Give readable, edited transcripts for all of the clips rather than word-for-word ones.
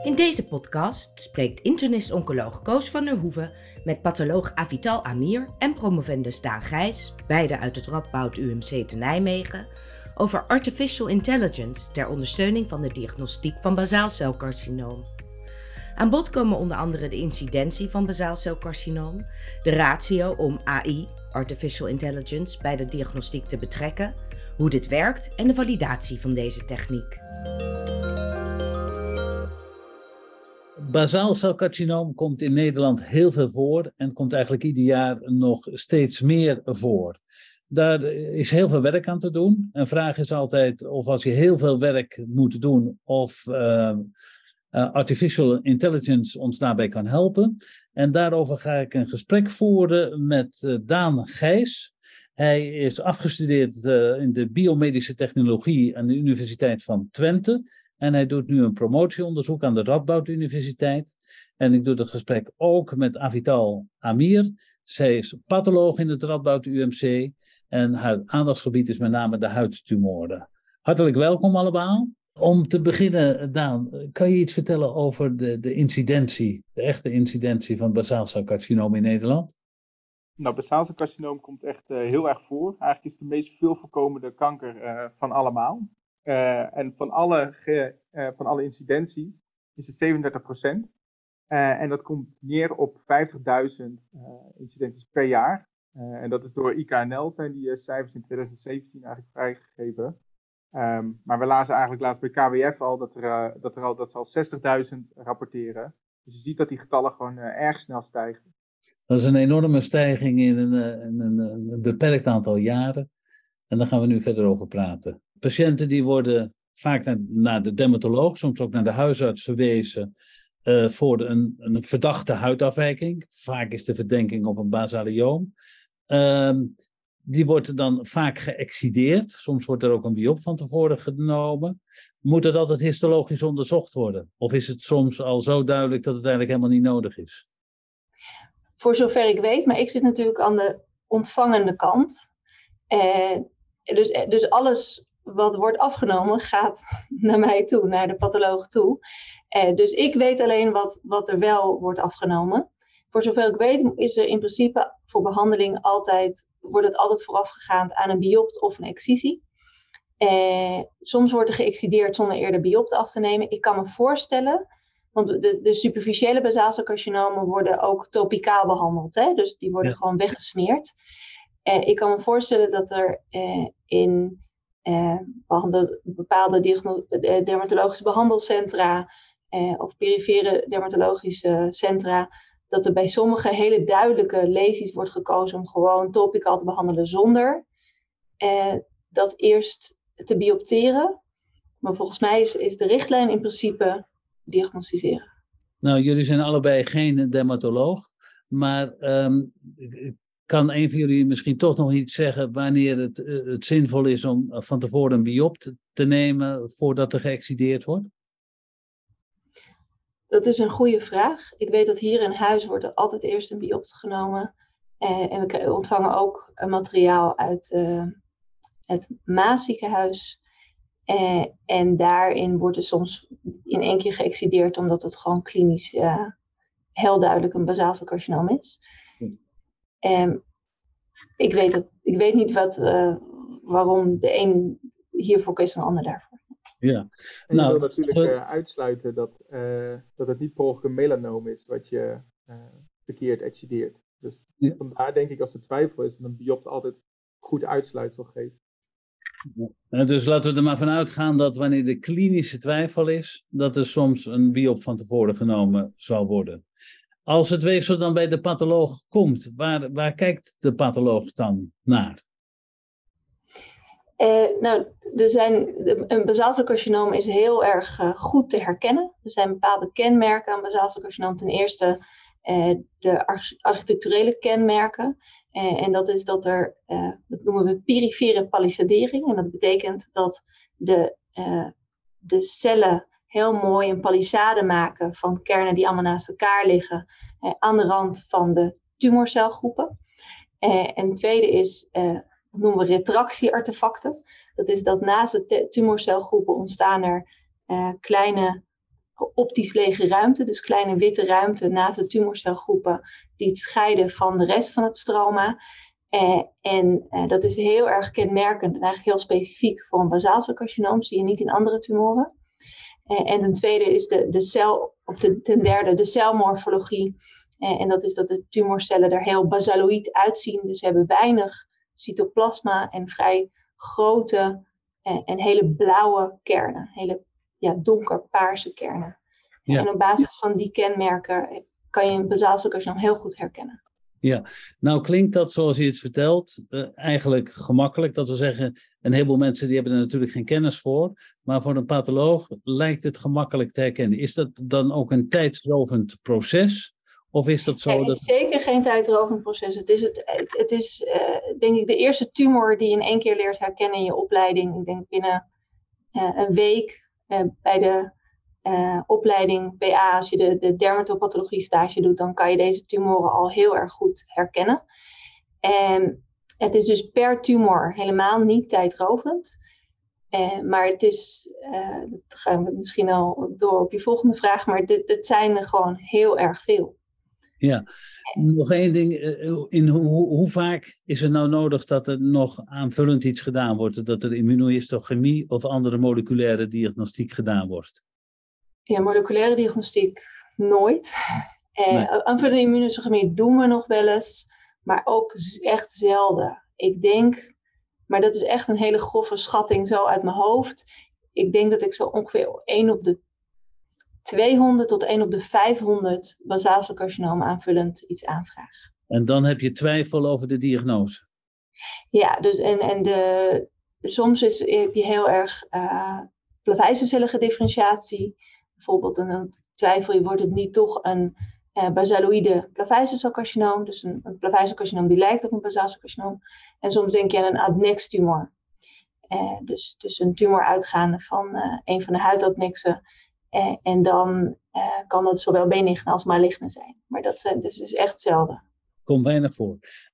In deze podcast spreekt internist-oncoloog Koos van der Hoeven met patholoog Avital Amir en promovendus Daan Gijs, beide uit het Radboud UMC te Nijmegen, over artificial intelligence ter ondersteuning van de diagnostiek van basaalcelcarcinoom. Aan bod komen onder andere de incidentie van basaalcelcarcinoom, de ratio om AI, artificial intelligence, bij de diagnostiek te betrekken, hoe dit werkt en de validatie van deze techniek. Basaalcelcarcinoom komt in Nederland heel veel voor en komt eigenlijk ieder jaar nog steeds meer voor. Daar is heel veel werk aan te doen. Een vraag is altijd of als je heel veel werk moet doen of artificial intelligence ons daarbij kan helpen. En daarover ga ik een gesprek voeren met Daan Gijs. Hij is afgestudeerd in de biomedische technologie aan de Universiteit van Twente. En hij doet nu een promotieonderzoek aan de Radboud Universiteit. En ik doe het gesprek ook met Avital Amir. Zij is patholoog in het Radboud UMC. En haar aandachtsgebied is met name de huidtumoren. Hartelijk welkom allemaal. Om te beginnen, Daan, kan je iets vertellen over de incidentie, de echte incidentie van basaalcelcarcinoom in Nederland? Nou, basaalcelcarcinoom komt echt heel erg voor. Eigenlijk is het de meest veel voorkomende kanker van allemaal. En van alle incidenties is het 37%. En dat komt neer op 50.000 incidenties per jaar. En dat is door IKNL, zijn die cijfers in 2017 eigenlijk vrijgegeven. Maar we lazen eigenlijk laatst bij KWF al dat ze al 60.000 rapporteren. Dus je ziet dat die getallen gewoon erg snel stijgen. Dat is een enorme stijging in een beperkt aantal jaren. En daar gaan we nu verder over praten. Patiënten die worden vaak naar de dermatoloog, soms ook naar de huisarts verwezen voor een verdachte huidafwijking. Vaak is de verdenking op een basalioom. Die wordt dan vaak geëxcideerd. Soms wordt er ook een biop van tevoren genomen. Moet het altijd histologisch onderzocht worden? Of is het soms al zo duidelijk dat het eigenlijk helemaal niet nodig is? Voor zover ik weet, maar ik zit natuurlijk aan de ontvangende kant. Dus alles wat wordt afgenomen gaat naar mij toe, naar de patholoog toe. Dus ik weet alleen wat er wel wordt afgenomen. Voor zover ik weet is er in principe voor behandeling wordt het altijd voorafgegaan aan een biopt of een excisie. Soms wordt er geëxcideerd zonder eerder biopt af te nemen. Ik kan me voorstellen, want de superficiële basaalcelcarcinomen worden ook topicaal behandeld. Hè? Dus die worden gewoon weggesmeerd. Ik kan me voorstellen dat er in bepaalde dermatologische behandelcentra of perifere dermatologische centra, dat er bij sommige hele duidelijke lesies wordt gekozen om gewoon topicaal te behandelen zonder dat eerst te biopteren. Maar volgens mij is de richtlijn in principe diagnosticeren. Nou, jullie zijn allebei geen dermatoloog, maar kan een van jullie misschien toch nog iets zeggen wanneer het zinvol is om van tevoren een biopt te nemen voordat er geëxcideerd wordt? Dat is een goede vraag. Ik weet dat hier in huis wordt er altijd eerst een biopt genomen. En we ontvangen ook materiaal uit het Maasziekenhuis. En daarin wordt er soms in één keer geëxcideerd omdat het gewoon klinisch heel duidelijk een basaalcelcarcinoom is. Ik weet niet waarom de een hiervoor kiest en de ander daarvoor. Ja. En je wil natuurlijk uitsluiten dat het niet per ongeluk een melanoom is wat je verkeerd excideert. Dus vandaar denk ik als er twijfel is dat een biopt altijd goed uitsluitsel geeft. Ja. Dus laten we er maar van uitgaan dat wanneer de klinische twijfel is, dat er soms een biopt van tevoren genomen zal worden. Als het weefsel dan bij de patholoog komt, waar kijkt de patholoog dan naar? Een basaalcelcarcinoom is heel erg goed te herkennen. Er zijn bepaalde kenmerken aan basaalcelcarcinoom. Ten eerste de architecturele kenmerken. En dat is dat noemen we perifere palissadering. En dat betekent dat de cellen heel mooi een palissade maken van kernen die allemaal naast elkaar liggen aan de rand van de tumorcelgroepen. En het tweede is, dat noemen we retractieartefacten. Dat is dat naast de tumorcelgroepen ontstaan er kleine optisch lege ruimte, dus kleine witte ruimte naast de tumorcelgroepen die het scheiden van de rest van het stroma. En dat is heel erg kenmerkend en eigenlijk heel specifiek voor een basaalcelcarcinoom, zie je niet in andere tumoren. En ten tweede is ten derde de celmorfologie. En dat is dat de tumorcellen er heel basaloïd uitzien. Dus ze hebben weinig cytoplasma en vrij grote en hele blauwe kernen. Hele donkerpaarse kernen. Ja. En op basis van die kenmerken kan je een basaalcelcarcinoom heel goed herkennen. Ja, nou klinkt dat zoals je het vertelt eigenlijk gemakkelijk. Dat wil zeggen, een heleboel mensen die hebben er natuurlijk geen kennis voor. Maar voor een patholoog lijkt het gemakkelijk te herkennen. Is dat dan ook een tijdsrovend proces? Of is dat zo? Het is zeker geen tijdrovend proces. Het is denk ik de eerste tumor die je in 1 keer leert herkennen in je opleiding. Ik denk binnen een week bij de opleiding PA, als je de dermatopathologie stage doet, dan kan je deze tumoren al heel erg goed herkennen. En het is dus per tumor helemaal niet tijdrovend. Maar het is, dat gaan we misschien al door op je volgende vraag, maar het zijn er gewoon heel erg veel. Ja, nog één ding. Hoe vaak is er nou nodig dat er nog aanvullend iets gedaan wordt? Dat er immunohistochemie of andere moleculaire diagnostiek gedaan wordt? Ja, moleculaire diagnostiek nooit. Aanvullende immunohistochemie doen we nog wel eens, maar ook echt zelden. Ik denk, maar dat is echt een hele grove schatting zo uit mijn hoofd. Ik denk dat ik zo ongeveer 1 op de 200 tot 1 op de 500 basaalcelcarcinoom aanvullend iets aanvraag. En dan heb je twijfel over de diagnose? Ja, dus soms heb je heel erg plaveiselcellige differentiatie. Bijvoorbeeld dan twijfel je, wordt het niet toch een basaloïde plaveiselcelcarcinoom, dus een plaveiselcarcinoom die lijkt op een basaalcelcarcinoom. En soms denk je aan een adnextumor. Dus een tumor uitgaande van een van de huidadnexen. En dan kan dat zowel benigne als maligne zijn. Maar dat is dus echt zelden. Komt weinig voor.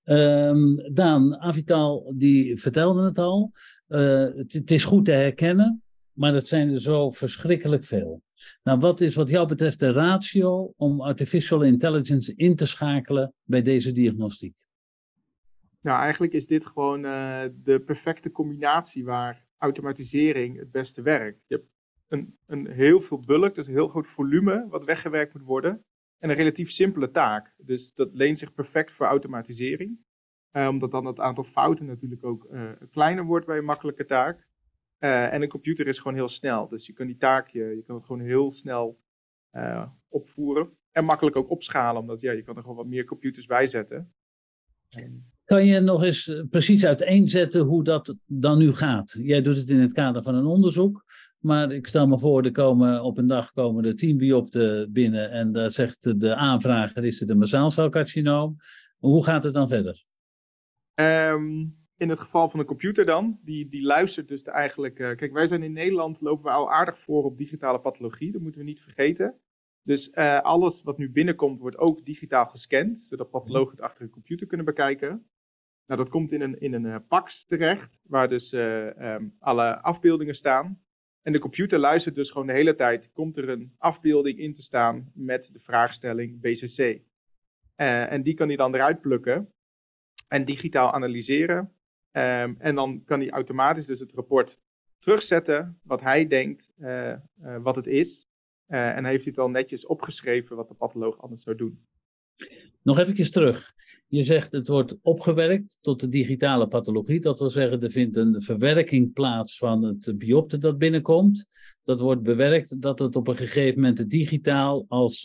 Daan, Avital die vertelde het al. Het is goed te herkennen, maar het zijn er zo verschrikkelijk veel. Nou, wat is wat jou betreft de ratio om artificial intelligence in te schakelen bij deze diagnostiek? Nou, eigenlijk is dit gewoon de perfecte combinatie waar automatisering het beste werkt. Je hebt een heel veel bulk, dus een heel groot volume wat weggewerkt moet worden. En een relatief simpele taak. Dus dat leent zich perfect voor automatisering. Omdat dan het aantal fouten natuurlijk ook kleiner wordt bij een makkelijke taak. En een computer is gewoon heel snel. Dus je kan die taak, je kan het gewoon heel snel opvoeren. En makkelijk ook opschalen, omdat je kan er gewoon wat meer computers bij zetten. Kan je nog eens precies uiteenzetten hoe dat dan nu gaat? Jij doet het in het kader van een onderzoek. Maar ik stel me voor, op een dag komen er 10 biopten binnen en daar zegt de aanvrager, is het een basaalcelcarcinoom? Hoe gaat het dan verder? In het geval van de computer dan, die luistert dus eigenlijk. Kijk, wij zijn in Nederland, lopen we al aardig voor op digitale pathologie, dat moeten we niet vergeten. Dus alles wat nu binnenkomt wordt ook digitaal gescand, zodat pathologen het achter een computer kunnen bekijken. Nou, dat komt in een PACS terecht, waar dus alle afbeeldingen staan. En de computer luistert dus gewoon de hele tijd, komt er een afbeelding in te staan met de vraagstelling BCC. En die kan hij dan eruit plukken en digitaal analyseren. En dan kan hij automatisch dus het rapport terugzetten, wat hij denkt wat het is. En heeft hij het al netjes opgeschreven wat de patholoog anders zou doen. Nog even terug. Je zegt het wordt opgewerkt tot de digitale pathologie. Dat wil zeggen, er vindt een verwerking plaats van het biopte dat binnenkomt. Dat wordt bewerkt dat het op een gegeven moment digitaal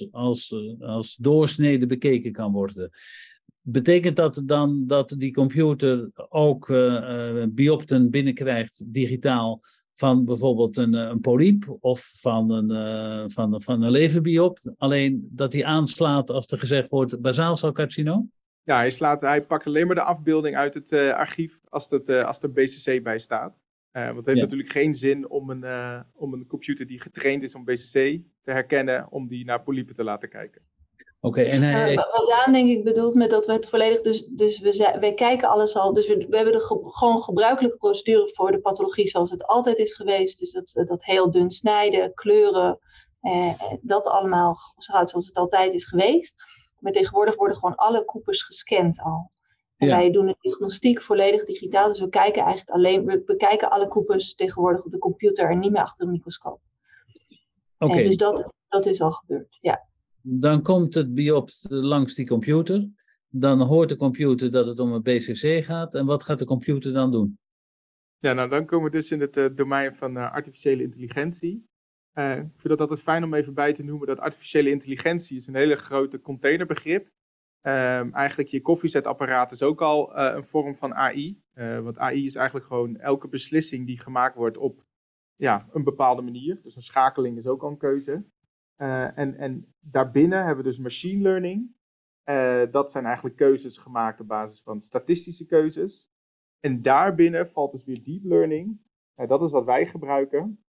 als doorsnede bekeken kan worden. Betekent dat dan dat die computer ook biopten binnenkrijgt digitaal van bijvoorbeeld een polyp of van een leverbiopt, alleen dat hij aanslaat als er gezegd wordt basaalcelcarcinoom? Ja, hij pakt alleen maar de afbeelding uit het archief als er BCC bij staat. Want het heeft natuurlijk geen zin om een computer die getraind is om BCC te herkennen, om die naar polypen te laten kijken. Oké, en wat Daan denk ik bedoelt met dat we het volledig, dus wij kijken alles al, dus we hebben gewoon gebruikelijke procedure voor de pathologie zoals het altijd is geweest. Dus dat heel dun snijden, kleuren, Dat allemaal zo gaat zoals het altijd is geweest. Maar tegenwoordig worden gewoon alle koepels gescand al. En wij doen de diagnostiek volledig digitaal. Dus we bekijken alle koepels tegenwoordig op de computer en niet meer achter een microscoop. Dus dat is al gebeurd, ja. Dan komt het biopt langs die computer. Dan hoort de computer dat het om een BCC gaat. En wat gaat de computer dan doen? Ja, nou dan komen we dus in het domein van artificiële intelligentie. Ik vind dat altijd fijn om even bij te noemen dat artificiële intelligentie is een hele grote containerbegrip. Eigenlijk je koffiezetapparaat is ook al een vorm van AI. Want AI is eigenlijk gewoon elke beslissing die gemaakt wordt op een bepaalde manier. Dus een schakeling is ook al een keuze. En daarbinnen hebben we dus machine learning. Dat zijn eigenlijk keuzes gemaakt op basis van statistische keuzes. En daarbinnen valt dus weer deep learning. Dat is wat wij gebruiken.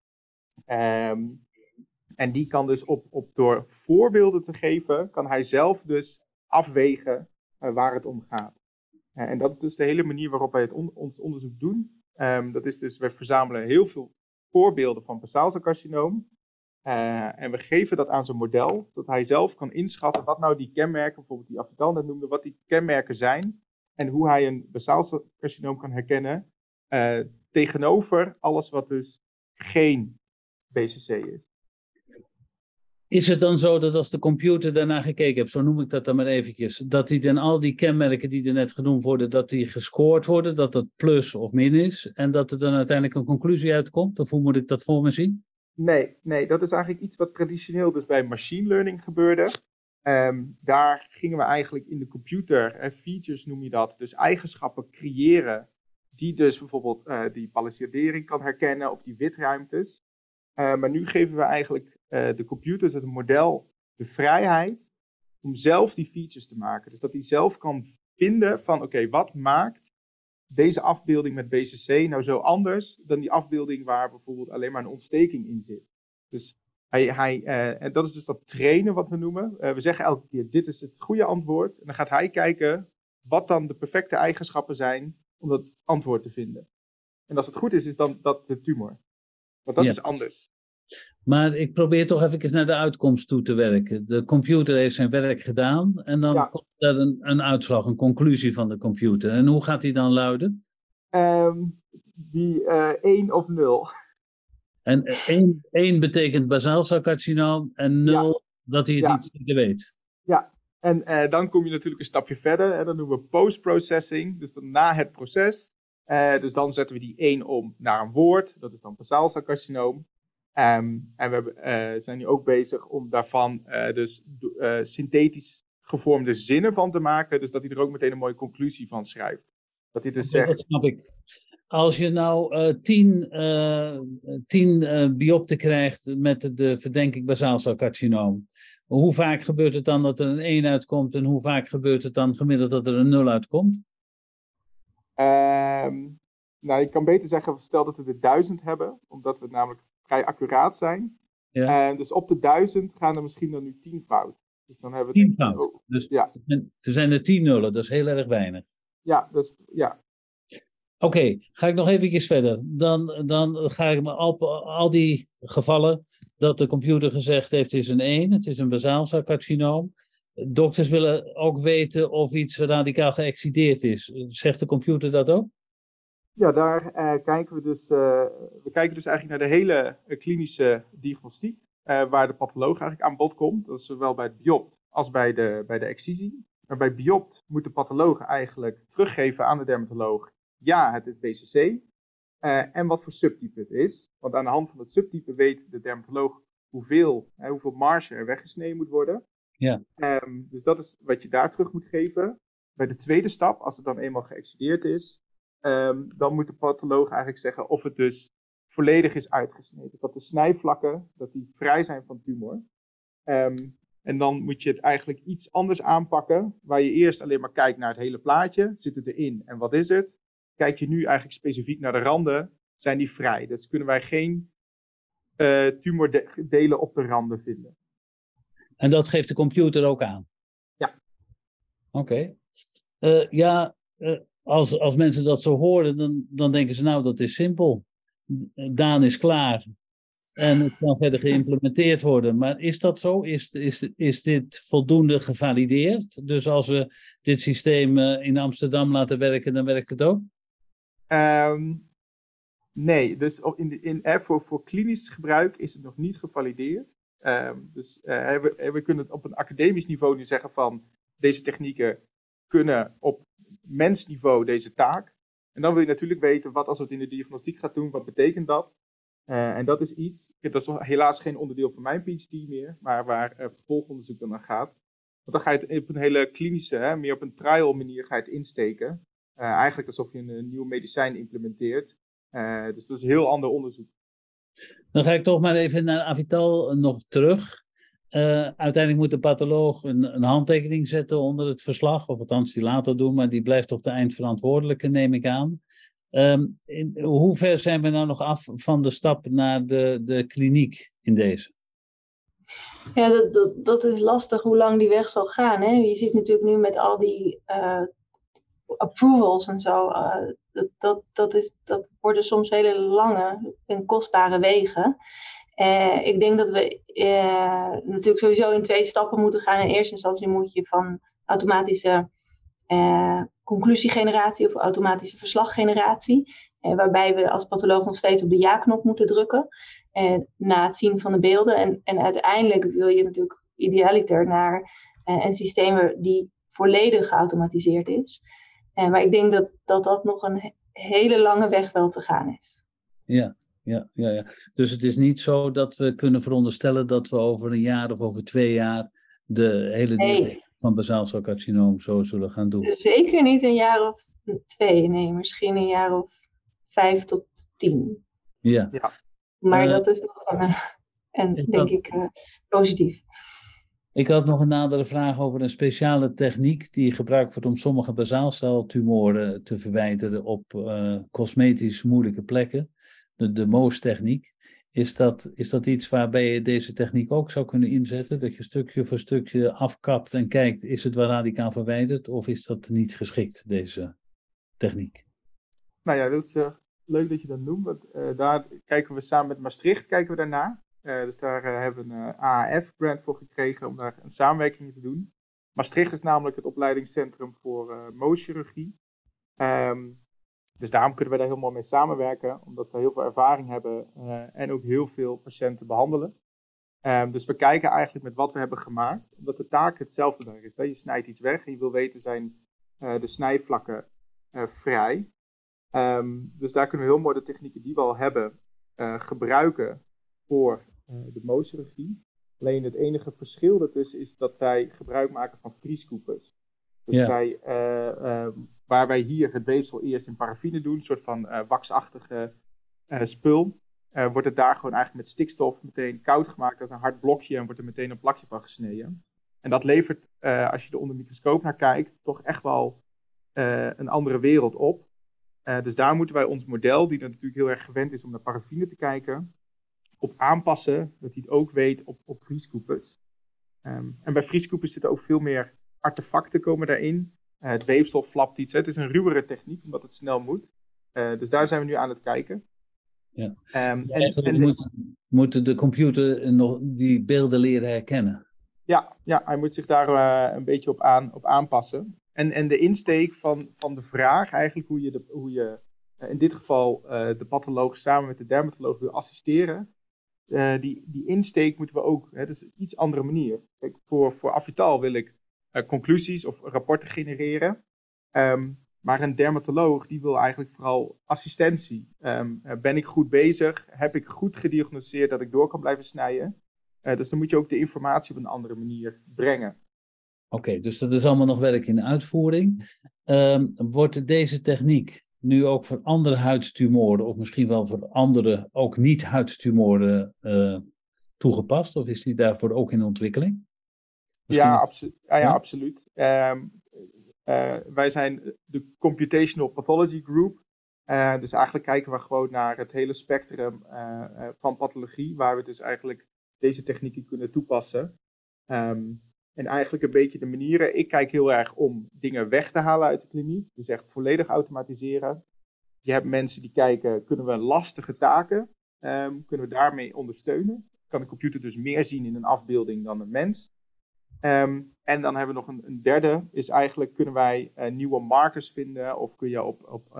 En die kan dus door voorbeelden te geven, kan hij zelf dus afwegen waar het om gaat. En dat is dus de hele manier waarop wij ons onderzoek doen. Dat is dus, we verzamelen heel veel voorbeelden van basaalcelcarcinoom. En we geven dat aan zijn model, dat hij zelf kan inschatten wat nou die kenmerken, bijvoorbeeld die Avital net noemde, wat die kenmerken zijn. En hoe hij een basaalcelcarcinoom kan herkennen tegenover alles wat dus geen BCC is. Is het dan zo dat als de computer daarna gekeken heeft, zo noem ik dat dan maar eventjes, dat die dan al die kenmerken die er net genoemd worden, dat die gescoord worden, dat dat plus of min is, en dat er dan uiteindelijk een conclusie uitkomt? Of hoe moet ik dat voor me zien? Nee, dat is eigenlijk iets wat traditioneel dus bij machine learning gebeurde. Daar gingen we eigenlijk in de computer, features noem je dat, dus eigenschappen creëren, die dus bijvoorbeeld die palissadering kan herkennen op die witruimtes. Maar nu geven we eigenlijk de computers, het model, de vrijheid om zelf die features te maken. Dus dat hij zelf kan vinden van oké, wat maakt deze afbeelding met BCC nou zo anders dan die afbeelding waar bijvoorbeeld alleen maar een ontsteking in zit. Dus en dat is dus dat trainen wat we noemen. We zeggen elke keer dit is het goede antwoord. En dan gaat hij kijken wat dan de perfecte eigenschappen zijn om dat antwoord te vinden. En als het goed is dan dat de tumor. Want dat is anders. Maar ik probeer toch even naar de uitkomst toe te werken. De computer heeft zijn werk gedaan en dan komt er een uitslag, een conclusie van de computer. En hoe gaat die dan luiden? 1 of 0. En 1 betekent basaalcelcarcinoom en 0 dat hij het niet zeker weet. Ja, en dan kom je natuurlijk een stapje verder. En dan doen we post-processing, dus dan na het proces. Dus dan zetten we die 1 om naar een woord, dat is dan basaalcelcarcinoom. En we zijn nu ook bezig om daarvan synthetisch gevormde zinnen van te maken. Dus dat hij er ook meteen een mooie conclusie van schrijft. Dat hij dus zegt... Dat snap ik. Als je nou 10 biopten krijgt met de verdenking basaalcelcarcinoom. Hoe vaak gebeurt het dan dat er een 1 uitkomt en hoe vaak gebeurt het dan gemiddeld dat er een 0 uitkomt? Nou, je kan beter zeggen, stel dat we er 1000 hebben, omdat we namelijk vrij accuraat zijn. Ja. Dus op de 1000 gaan er misschien dan nu 10 fout. Dus dan hebben we 10 fout. Dus er zijn er 10 nullen, dat is heel erg weinig. Ja. Oké, ga ik nog even verder. Dan ga ik al die gevallen dat de computer gezegd heeft, het is een 1, het is een basaalcelcarcinoom. Dokters willen ook weten of iets radicaal geëxcideerd is. Zegt de computer dat ook? Ja, daar kijken we dus. We kijken dus eigenlijk naar de hele klinische diagnostiek. Waar de patholoog eigenlijk aan bod komt. Dat is zowel bij het biopt als bij de excisie. Maar bij biopt moet de patholoog eigenlijk teruggeven aan de dermatoloog. Ja, het is BCC. En wat voor subtype het is. Want aan de hand van het subtype weet de dermatoloog hoeveel marge er weggesneden moet worden. Ja. Dus dat is wat je daar terug moet geven. Bij de tweede stap, als het dan eenmaal geëxcideerd is. Dan moet de patholoog eigenlijk zeggen of het dus volledig is uitgesneden. Dat de snijvlakken, dat die vrij zijn van tumor. En dan moet je het eigenlijk iets anders aanpakken. Waar je eerst alleen maar kijkt naar het hele plaatje. Zit het erin en wat is het? Kijk je nu eigenlijk specifiek naar de randen. Zijn die vrij? Dus kunnen wij geen tumordelen op de randen vinden. En dat geeft de computer ook aan? Ja. Oké. Als mensen dat zo horen, dan denken ze, nou, dat is simpel. Daan is klaar. En het kan verder geïmplementeerd worden. Maar is dat zo? Is dit voldoende gevalideerd? Dus als we dit systeem in Amsterdam laten werken, dan werkt het ook? Nee, dus voor klinisch gebruik is het nog niet gevalideerd. We kunnen op een academisch niveau nu zeggen van deze technieken kunnen op mensniveau deze taak. En dan wil je natuurlijk weten wat als het in de diagnostiek gaat doen, wat betekent dat? En dat is iets, dat is helaas geen onderdeel van mijn PhD meer, maar waar vervolgonderzoek dan naar gaat. Want dan ga je het op een hele klinische, meer op een trial manier ga je het insteken. Eigenlijk alsof je een nieuw medicijn implementeert. Dus dat is een heel ander onderzoek. Dan ga ik toch maar even naar Avital nog terug. Uiteindelijk moet de patholoog een handtekening zetten onder het verslag, of althans die later doen, maar die blijft toch de eindverantwoordelijke, neem ik aan. In hoe ver zijn we nou nog af van de stap naar de kliniek in deze? Ja, dat is lastig hoe lang die weg zal gaan. Hè? Je ziet natuurlijk nu met al die approvals en zo, dat worden soms hele lange en kostbare wegen. Ik denk dat we natuurlijk sowieso in 2 stappen moeten gaan. In eerste instantie moet je van automatische conclusiegeneratie of automatische verslaggeneratie, waarbij we als patholoog nog steeds op de ja-knop moeten drukken na het zien van de beelden. En uiteindelijk wil je natuurlijk idealiter naar een systeem die volledig geautomatiseerd is. Maar ik denk dat nog een hele lange weg wel te gaan is. Ja. Dus het is niet zo dat we kunnen veronderstellen dat we over een jaar of over 2 jaar de hele diagnose van basaalcelcarcinoom zo zullen gaan doen. Dus zeker niet een jaar of 2, nee, misschien een jaar of 5 tot 10. Ja. Maar dat is nog positief. Ik had nog een nadere vraag over een speciale techniek die gebruikt wordt om sommige basaalceltumoren te verwijderen op cosmetisch moeilijke plekken. De MOOS-techniek. Is dat iets waarbij je deze techniek ook zou kunnen inzetten? Dat je stukje voor stukje afkapt en kijkt, is het wel radicaal verwijderd of is dat niet geschikt, deze techniek? Nou ja, dat is leuk dat je dat noemt. Want, daar kijken we samen met Maastricht daarnaar. Dus daar hebben we een AAF-grant voor gekregen om daar een samenwerking in te doen. Maastricht is namelijk het opleidingscentrum voor MOOS-chirurgie. Dus daarom kunnen we daar heel mooi mee samenwerken, omdat ze heel veel ervaring hebben en ook heel veel patiënten behandelen. Dus we kijken eigenlijk met wat we hebben gemaakt, omdat de taak hetzelfde daar is. Hè? Je snijdt iets weg en je wil weten, zijn de snijvlakken vrij? Dus daar kunnen we heel mooi de technieken die we al hebben gebruiken voor de MOOS-chirurgie. Alleen het enige verschil daartussen is dat zij gebruik maken van vriescoopers. Dus waar wij hier het weefsel eerst in paraffine doen, een soort van waxachtige spul, wordt het daar gewoon eigenlijk met stikstof meteen koud gemaakt als een hard blokje en wordt er meteen een plakje van gesneden. En dat levert, als je er onder de microscoop naar kijkt, toch echt wel een andere wereld op. Dus daar moeten wij ons model, die natuurlijk heel erg gewend is om naar paraffine te kijken, op aanpassen, dat hij het ook weet op vriescoopers. En bij vriescoopers zitten ook veel meer artefacten komen daarin. Het weefsel flapt iets. Hè. Het is een ruwere techniek, omdat het snel moet. Dus daar zijn we nu aan het kijken. Ja. Moet de computer nog die beelden leren herkennen? Ja, hij moet zich daar een beetje op aanpassen. En de insteek van de vraag, eigenlijk hoe je in dit geval de patholoog samen met de dermatoloog wil assisteren. Die insteek moeten we ook, dat is een iets andere manier. Kijk, voor Avital wil ik conclusies of rapporten genereren. Maar een dermatoloog die wil eigenlijk vooral assistentie. Ben ik goed bezig? Heb ik goed gediagnosticeerd dat ik door kan blijven snijden? Dus dan moet je ook de informatie op een andere manier brengen. Oké, dus dat is allemaal nog werk in uitvoering. Wordt deze techniek nu ook voor andere huidtumoren of misschien wel voor andere ook niet huidtumoren toegepast? Of is die daarvoor ook in ontwikkeling? Ja, absoluut. Wij zijn de Computational Pathology Group. Dus eigenlijk kijken we gewoon naar het hele spectrum van pathologie, waar we dus eigenlijk deze technieken kunnen toepassen. En eigenlijk een beetje de manieren. Ik kijk heel erg om dingen weg te halen uit de kliniek. Dus echt volledig automatiseren. Je hebt mensen die kijken, kunnen we lastige taken kunnen we daarmee ondersteunen. Kan de computer dus meer zien in een afbeelding dan een mens. En dan hebben we nog een derde, is eigenlijk kunnen wij nieuwe markers vinden of kun je op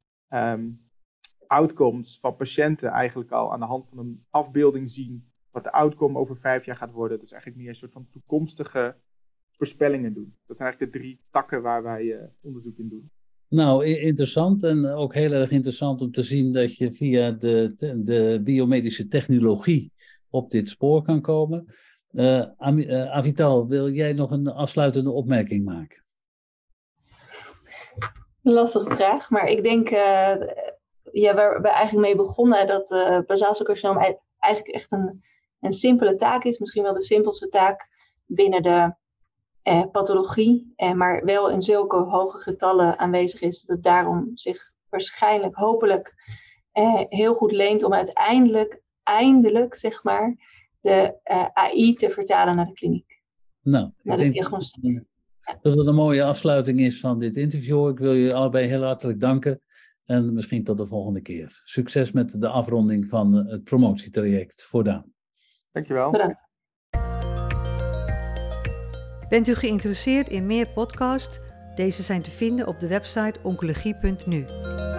outcomes van patiënten eigenlijk al aan de hand van een afbeelding zien wat de outcome over 5 jaar gaat worden. Dus eigenlijk meer een soort van toekomstige voorspellingen doen. Dat zijn eigenlijk de 3 takken waar wij onderzoek in doen. Nou, interessant en ook heel erg interessant om te zien dat je via de biomedische technologie op dit spoor kan komen. Avital, wil jij nog een afsluitende opmerking maken? Lastige vraag, maar ik denk, waar we eigenlijk mee begonnen, dat basaalcelcarcinoom eigenlijk echt een simpele taak is. Misschien wel de simpelste taak binnen de pathologie, maar wel in zulke hoge getallen aanwezig is, dat het daarom zich waarschijnlijk, hopelijk, heel goed leent om eindelijk, zeg maar, de AI te vertalen naar de kliniek. Nou, ik denk dat het een mooie afsluiting is van dit interview. Ik wil jullie allebei heel hartelijk danken en misschien tot de volgende keer. Succes met de afronding van het promotietraject voor Daan. Dankjewel. Bedankt. Bent u geïnteresseerd in meer podcasts? Deze zijn te vinden op de website oncologie.nu.